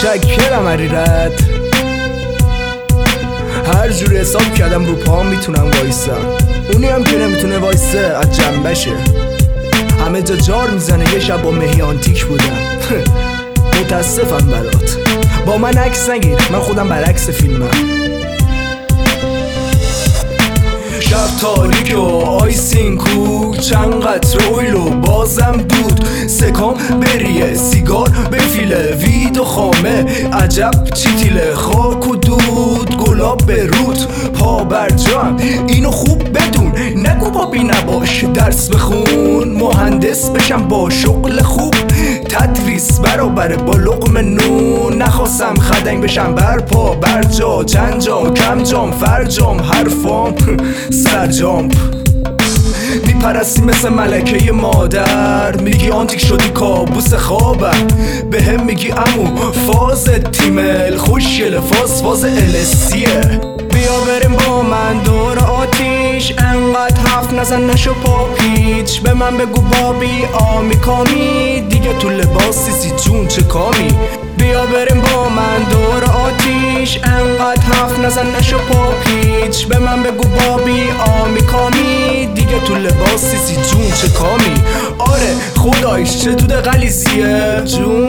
متشکرم علیرد. هر جوری حساب کردم رو پام میتونم وایسم، اونی هم که نمیتونه وایسه از جنبشه. همه جا جار میزنه، یه شب با مهی آنتیک بودم. متاسفم برات، با من عکس نگیر، من خودم برعکس فیلمم. شب تاریک و آیسین کوک، چند قطره اویل و بازم دود، سکام بریه سیگار بفیله، وید و خامه عجب چیتیله، خاک و دود گلاب به رود، پا بر جام اینو خوب بدون، نگو بابی نباش درس بخون، مهندس بشم با شغل خوب، تدریس برابره با لقم نون، نخواستم خدنگ بشم بر پا بر جا، چند جا کم جام فرجام حرفام سرجامپ، میپرستی مثل ملکه مادر، میگی آنتیک شدی کابوس خوابم، به هم میگی امو فاز تیمل خوشگل فاز الستیه، بیا بریم با من دور آتیش، انقدر حرف نزن نشو پا پیچ، به من بگو بابی آمی کامی، دیگه تو لباسی سی جون چه کامی، بیا بریم با من دور آتیش، انقدر حرف نزن نشو پا پیچ، به من بگو بابی آمی کامی، دیگه تو لباسی سی جون چه کامی، آره خدایش چه دود غلیظیه جون،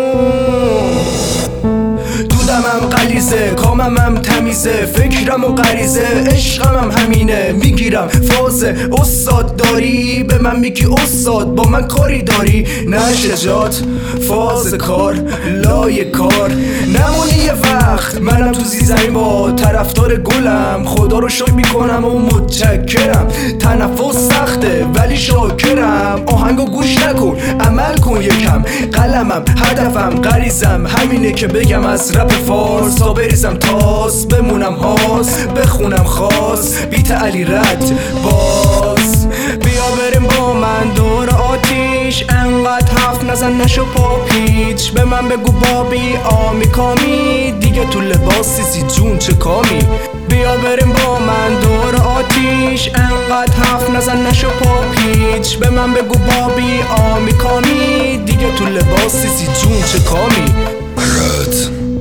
دودمم غلیظه کاممم تمیزه، فکرم و غریزه عشقمم همینه، میگیرم فاز استاد داری، به من میگی استاد با من کاری داری، نه شجاعت فاز کار لای کار، نمونی یه وقت منم تو زمین با طرفدار گلم، خدا رو شکر میکنم و متشکرم، تنفس سخته ولی شاکرم، آهنگو گوش نکن عمل کن یکم، قلمم هدفم غریزم همینه که بگم از رپ فارس تا بریزم تاس، بمونم هاس بخونم خاص بیت علیرد باز، بیا بریم با من دور آتیش، انقدر حرف نزن نشو پا پیچ، به من بگو بابی آمی کامی، دیگه تو لباسی سی جون چه کامی، بیا بریم با من دور آتیش، انقدر حرف نزن نشو پا پیچ، به من بگو بابی آمی کامی، دیگه تو لباسی سی جون چه کامی.